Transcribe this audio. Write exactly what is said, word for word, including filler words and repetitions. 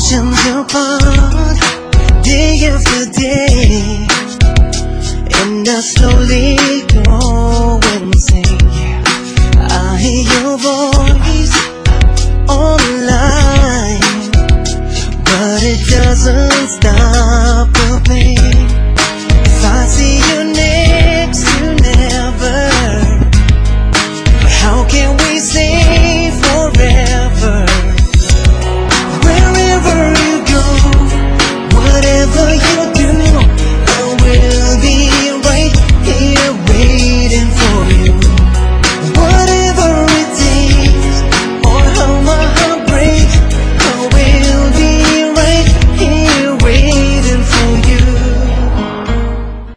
Oceans apart, day after day, and I slowly go insane. I hear your voice